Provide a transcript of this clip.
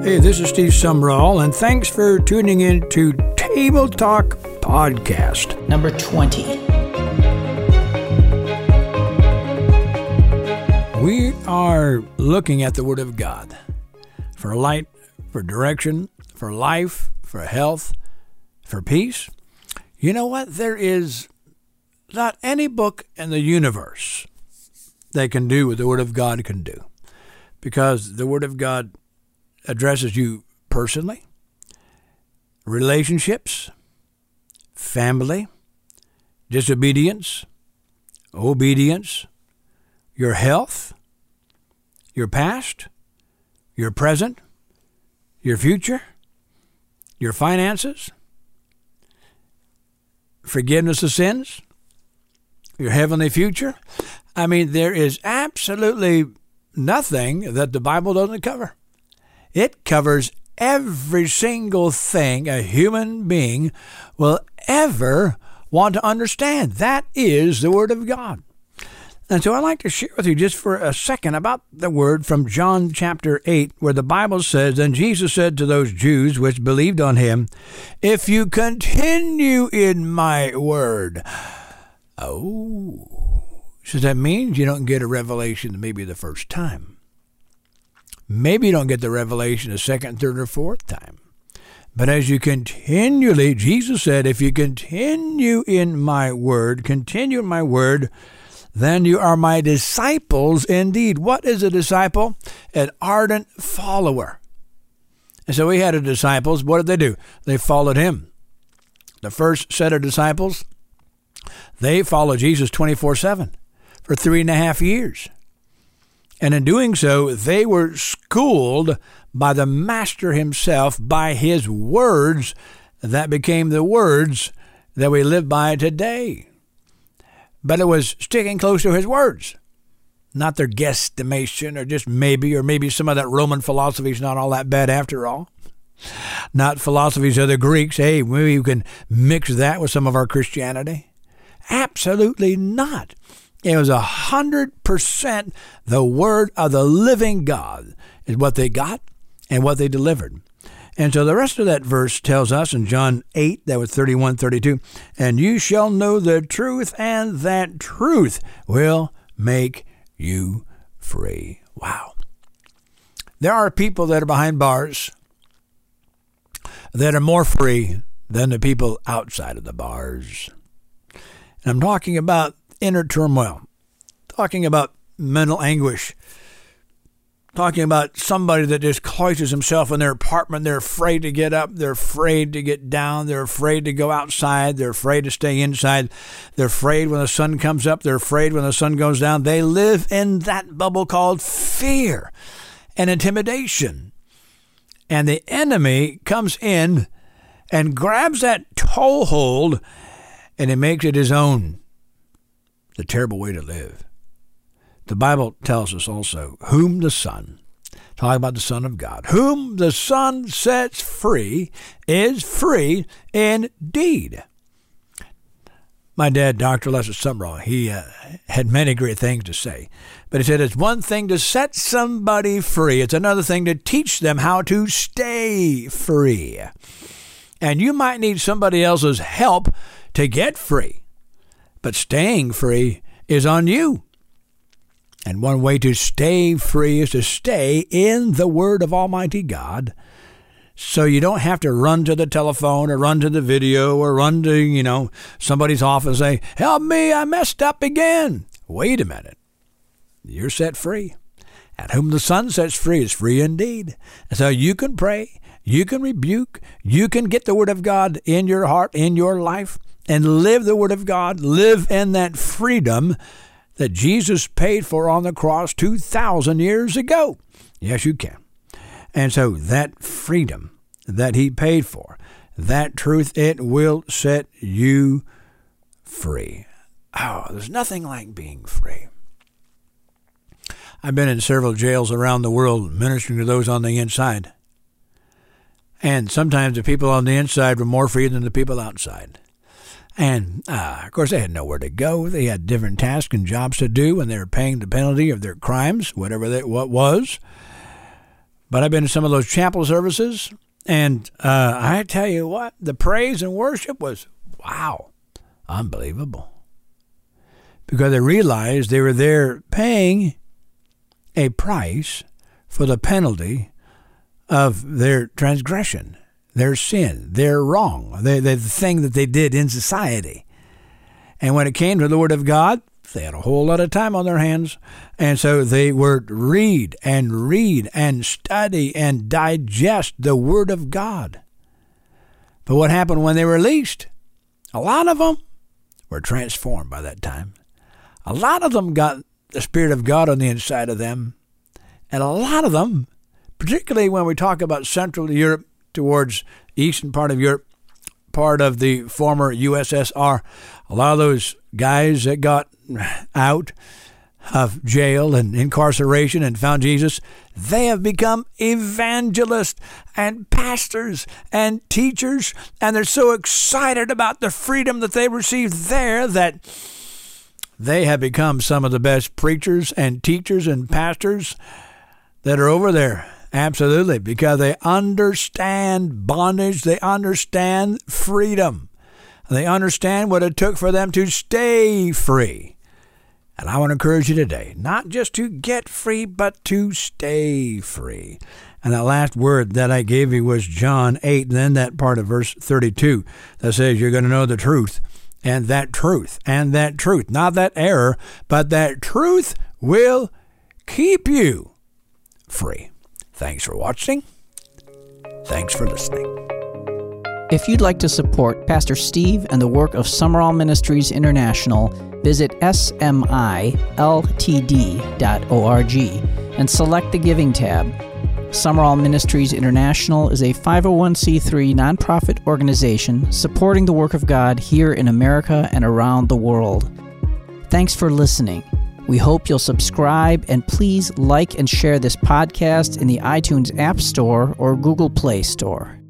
Hey, this is Steve Sumrall, and thanks for tuning in to Table Talk Podcast. Number 20. We are looking at the Word of God for light, for direction, for life, for health, for peace. You know what? There is not any book in the universe that can do what the Word of God can do, because the Word of God addresses you personally, relationships, family, disobedience, obedience, your health, your past, your present, your future, your finances, forgiveness of sins, your heavenly future. I mean, there is absolutely nothing that the Bible doesn't cover. It covers every single thing a human being will ever want to understand. That is the Word of God. And so I'd like to share with you just for a second about the word from John chapter 8, where the Bible says, "Then Jesus said to those Jews which believed on him, if you continue in my word." Oh, so that means you don't get a revelation maybe the first time. Maybe you don't get the revelation the second, third, or fourth time. But as you continually, Jesus said, if you continue in my word, then you are my disciples indeed. What is a disciple? An ardent follower. And so we had a disciples. What did they do? They followed him. The first set of disciples, they followed Jesus 24/7 for 3.5 years. And in doing so, they were schooled by the Master himself, by his words that became the words that we live by today. But it was sticking close to his words, not their guesstimation or just maybe some of that Roman philosophy is not all that bad after all. Not philosophies of the Greeks. Hey, maybe we can mix that with some of our Christianity. Absolutely not. It was 100% the word of the living God is what they got and what they delivered. And so the rest of that verse tells us in John 8, that was 31, 32, and you shall know the truth, and that truth will make you free. Wow. There are people that are behind bars that are more free than the people outside of the bars. And I'm talking about inner turmoil, talking about mental anguish, talking about somebody that just cloisters himself in their apartment. They're afraid to get up. They're afraid to get down. They're afraid to go outside. They're afraid to stay inside. They're afraid when the sun comes up. They're afraid when the sun goes down. They live in that bubble called fear and intimidation. And the enemy comes in and grabs that toehold and it makes it his own. The terrible way to live. The Bible tells us also, whom the Son, talking about the Son of God, whom the Son sets free is free indeed. My dad, Dr. Lester Sumrall, he had many great things to say. But he said it's one thing to set somebody free. It's another thing to teach them how to stay free. And you might need somebody else's help to get free. But staying free is on you. And one way to stay free is to stay in the Word of Almighty God, so you don't have to run to the telephone or run to the video or run to, somebody's office and say, help me, I messed up again. Wait a minute. You're set free. And whom the Son sets free is free indeed. And so you can pray, you can rebuke, you can get the Word of God in your heart, in your life, and live the Word of God, live in that freedom that Jesus paid for on the cross 2,000 years ago. Yes, you can. And so that freedom that he paid for, that truth, it will set you free. Oh, there's nothing like being free. I've been in several jails around the world ministering to those on the inside. And sometimes the people on the inside were more free than the people outside. And, of course, they had nowhere to go. They had different tasks and jobs to do, and they were paying the penalty of their crimes, whatever that what was. But I've been to some of those chapel services, and I tell you what, the praise and worship was, wow, unbelievable. Because they realized they were there paying a price for the penalty of their transgression, their sin, their wrong, the thing that they did in society. And when it came to the Word of God, they had a whole lot of time on their hands. And so they would read and study and digest the Word of God. But what happened when they were released? A lot of them were transformed by that time. A lot of them got the Spirit of God on the inside of them. And a lot of them, particularly when we talk about Central Europe towards eastern part of Europe, part of the former USSR, a lot of those guys that got out of jail and incarceration and found Jesus, they have become evangelists and pastors and teachers, and they're so excited about the freedom that they received there that they have become some of the best preachers and teachers and pastors that are over there. Absolutely, because they understand bondage, they understand freedom, they understand what it took for them to stay free. And I want to encourage you today, not just to get free, but to stay free. And that last word that I gave you was John 8, and then that part of verse 32 that says you're going to know the truth, and that truth, not that error, but that truth will keep you free. Thanks for watching. Thanks for listening. If you'd like to support Pastor Steve and the work of Summerall Ministries International, visit smiltd.org and select the Giving tab. Summerall Ministries International is a 501c3 nonprofit organization supporting the work of God here in America and around the world. Thanks for listening. We hope you'll subscribe, and please like and share this podcast in the iTunes App Store or Google Play Store.